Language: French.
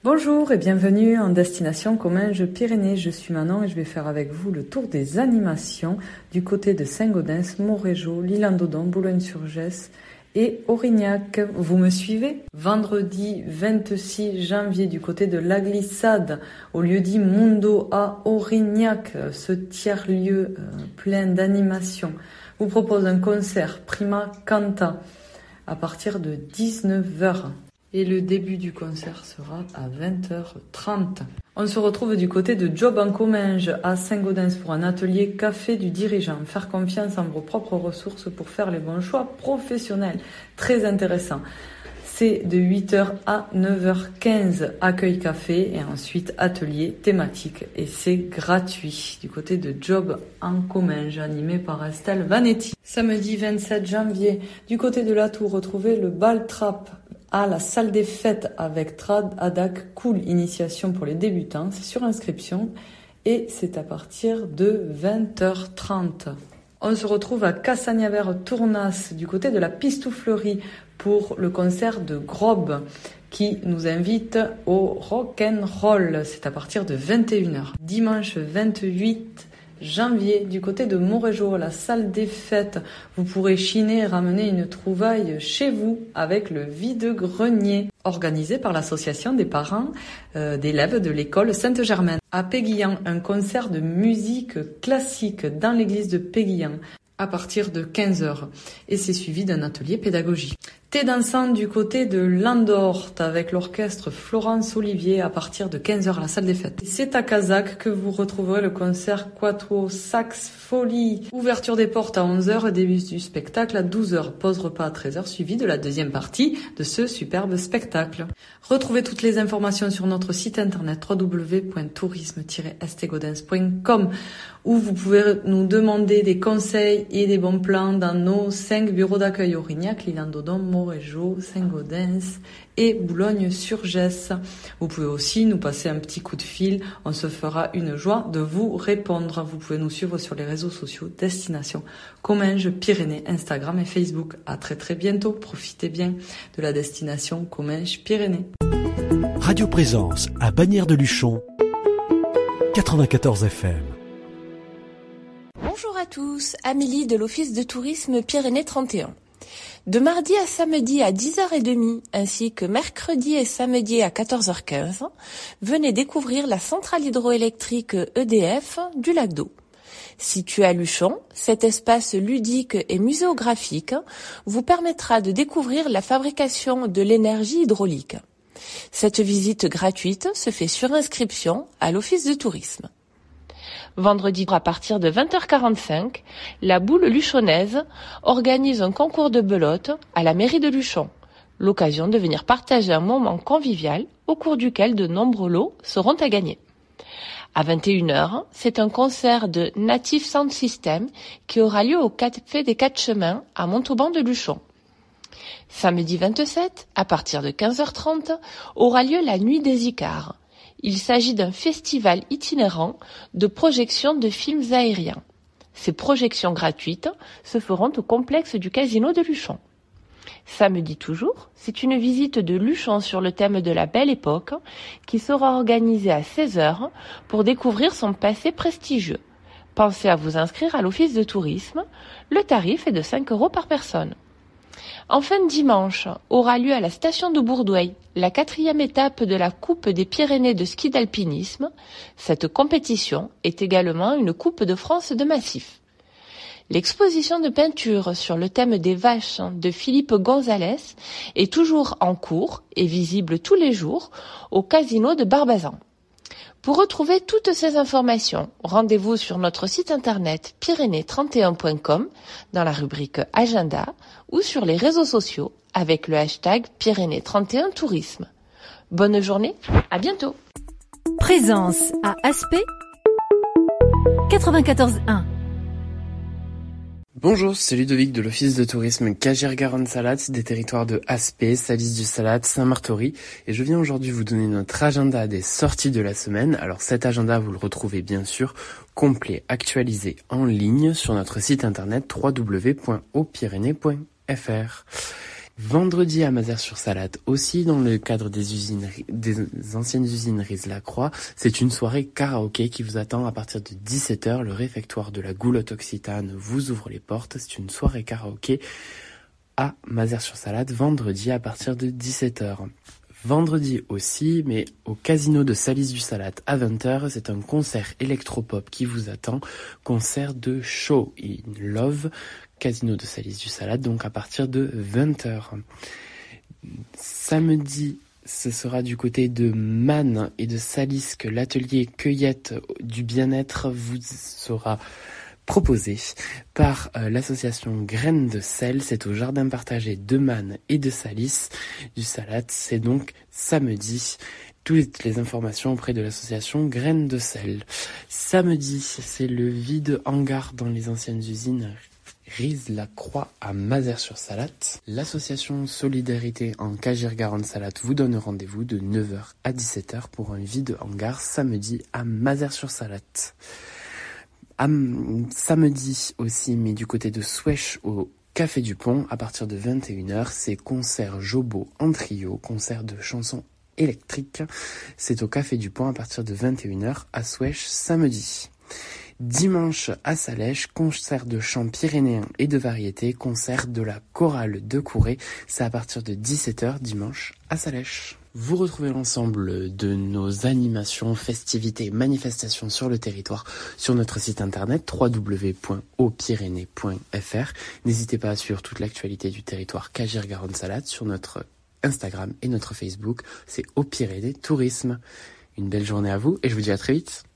Bonjour et bienvenue en destination Comminges Pyrénées. Je suis Manon et je vais faire avec vous le tour des animations du côté de Saint-Gaudens, Montrégeau, l'Isle-en-Dodon, Boulogne-sur-Gesse et Aurignac. Vous me suivez? Vendredi 26 janvier du côté de La Glissade, au lieu-dit Mundo à Aurignac, ce tiers-lieu plein d'animations, vous propose un concert Prima Canta à partir de 19h. Et le début du concert sera à 20h30. On se retrouve du côté de Job en Comminges à Saint-Gaudens pour un atelier café du dirigeant. Faire confiance en vos propres ressources pour faire les bons choix professionnels. Très intéressant. C'est de 8h à 9h15, accueil café et ensuite atelier thématique. Et c'est gratuit du côté de Job en Comminges, animé par Estelle Vanetti. Samedi 27 janvier, du côté de la Tour, retrouvez le bal trap à la salle des fêtes avec Trad Adak Cool, initiation pour les débutants. C'est sur inscription et c'est à partir de 20h30. On se retrouve à Cassagnaver-Tournas du côté de la Pistouflerie pour le concert de Grob qui nous invite au rock'n'roll. C'est à partir de 21h. Dimanche 28 janvier, du côté de Montrégeau, la salle des fêtes, vous pourrez chiner et ramener une trouvaille chez vous avec le vide-grenier, organisé par l'association des parents d'élèves de l'école Sainte-Germaine. À Péguillan, un concert de musique classique dans l'église de Péguillan à partir de 15h et c'est suivi d'un atelier pédagogique. Thé dansant du côté de Landort avec l'orchestre Florence Olivier à partir de 15h à la salle des fêtes. C'est à Cazac que vous retrouverez le concert Quattro Sax Folie. Ouverture des portes à 11h, début du spectacle à 12h, pause repas à 13h suivi de la deuxième partie de ce superbe spectacle. Retrouvez toutes les informations sur notre site internet www.tourisme-estegaudens.com où vous pouvez nous demander des conseils et des bons plans dans nos 5 bureaux d'accueil Aurignac, l'Isle-en-Dodon, Montrégeau, Saint-Gaudens et Boulogne-sur-Gesse. Vous pouvez aussi nous passer un petit coup de fil, on se fera une joie de vous répondre. Vous pouvez nous suivre sur les réseaux sociaux Destination Comminges Pyrénées, Instagram et Facebook. À très très bientôt, profitez bien de la destination Comminges Pyrénées. Radio Présence à Bagnères de Luchon, 94 FM. Bonjour à tous, Amélie de l'Office de tourisme Pyrénées 31. De mardi à samedi à 10h30 ainsi que mercredi et samedi à 14h15, venez découvrir la centrale hydroélectrique EDF du lac d'Eau. Situé à Luchon, cet espace ludique et muséographique vous permettra de découvrir la fabrication de l'énergie hydraulique. Cette visite gratuite se fait sur inscription à l'Office de tourisme. Vendredi à partir de 20h45, la Boule Luchonnaise organise un concours de belote à la mairie de Luchon. L'occasion de venir partager un moment convivial au cours duquel de nombreux lots seront à gagner. À 21h, c'est un concert de Native Sound System qui aura lieu au Café des Quatre Chemins à Montauban de Luchon. Samedi 27, à partir de 15h30, aura lieu la Nuit des Icars. Il s'agit d'un festival itinérant de projection de films aériens. Ces projections gratuites se feront au complexe du Casino de Luchon. Samedi toujours, c'est une visite de Luchon sur le thème de la Belle Époque qui sera organisée à 16h pour découvrir son passé prestigieux. Pensez à vous inscrire à l'Office de tourisme. Le tarif est de 5 € par personne. Enfin, dimanche, aura lieu à la station de Bourdoueil la 4e étape de la Coupe des Pyrénées de ski d'alpinisme. Cette compétition est également une Coupe de France de massif. L'exposition de peinture sur le thème des vaches de Philippe Gonzalez est toujours en cours et visible tous les jours au Casino de Barbazan. Pour retrouver toutes ces informations, rendez-vous sur notre site internet pyrénées31.com dans la rubrique Agenda ou sur les réseaux sociaux avec le hashtag Pyrénées31 Tourisme. Bonne journée, à bientôt. Présence à Aspet 94.1. Bonjour, c'est Ludovic de l'Office de tourisme Cagières-Garonne-Salade des territoires de Aspet, Salis-du-Salade, Saint-Martory et je viens aujourd'hui vous donner notre agenda des sorties de la semaine. Alors cet agenda, vous le retrouvez bien sûr complet, actualisé en ligne sur notre site internet www.opyrénées.fr. Vendredi à Mazères-sur-Salade, aussi dans le cadre des anciennes usines Riz-la-Croix, c'est une soirée karaoké qui vous attend à partir de 17h. Le réfectoire de la Goulotte Occitane vous ouvre les portes. C'est une soirée karaoké à Mazères-sur-Salade, vendredi à partir de 17h. Vendredi aussi, mais au casino de Salis-du-Salat à 20h, c'est un concert électropop qui vous attend. Concert de Show in Love, casino de Salis-du-Salat, donc à partir de 20h. Samedi, ce sera du côté de Man et de Salis que l'atelier cueillette du bien-être vous sera proposé par l'association Graines de Sel. C'est au jardin partagé de Man et de Salis du Salat. C'est donc samedi. Toutes les informations auprès de l'association Graines de Sel. Samedi, c'est le vide hangar dans les anciennes usines Riz-la-Croix à Mazères-sur-Salate. L'association Solidarité en Cagier-Garonne-Salate vous donne rendez-vous de 9h à 17h pour un vide hangar samedi à Mazères-sur-Salate. Samedi aussi, mais du côté de Souèche au Café du Pont, à partir de 21h, c'est concert Jobo en trio, concert de chansons électriques. C'est au Café du Pont à partir de 21h à Souèche samedi. Dimanche à Salèche, concert de chant pyrénéen et de variété, concert de la chorale de Couré. C'est à partir de 17h dimanche à Salèche. Vous retrouvez l'ensemble de nos animations, festivités, manifestations sur le territoire sur notre site internet www.hautpyrénées.fr. N'hésitez pas à suivre toute l'actualité du territoire Cagier-Garonne-Salade sur notre Instagram et notre Facebook. C'est Haut-Pyrénées Tourisme. Une belle journée à vous et je vous dis à très vite.